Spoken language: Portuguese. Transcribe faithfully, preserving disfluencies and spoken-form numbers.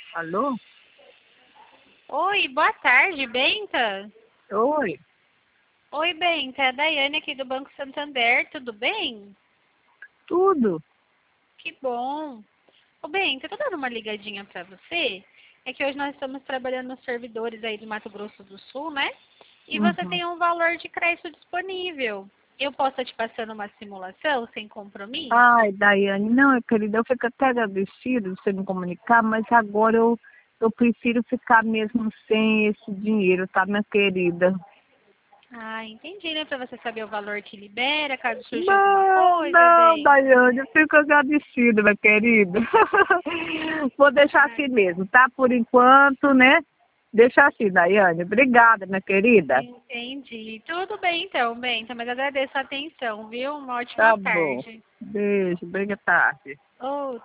Alô? Oi, boa tarde, Benta. Oi. Oi, Benta, é a Daiane aqui do Banco Santander, tudo bem? Tudo? Que bom. Ô, Benta, eu tô dando uma ligadinha pra você. É que hoje nós estamos trabalhando nos servidores aí do Mato Grosso do Sul, né? E você Uhum. tem um valor de crédito disponível. Eu posso estar te passando uma simulação sem compromisso? Ai, Daiane, não, querida, eu fico até agradecida de você me comunicar, mas agora eu, eu prefiro ficar mesmo sem esse dinheiro, tá, minha querida? Ah, entendi, né? Pra você saber o valor que libera, caso surja alguma Não, coisa, não, Benta. Daiane, eu fico agradecida, minha querida. Vou deixar Ah, assim mesmo, tá? Por enquanto, né? Deixa assim, Daiane. Obrigada, minha querida. entendi. Tudo bem então, Benta, mas agradeço a atenção, viu? Uma ótima Tá bom. tarde. Beijo, boa tarde. Oh,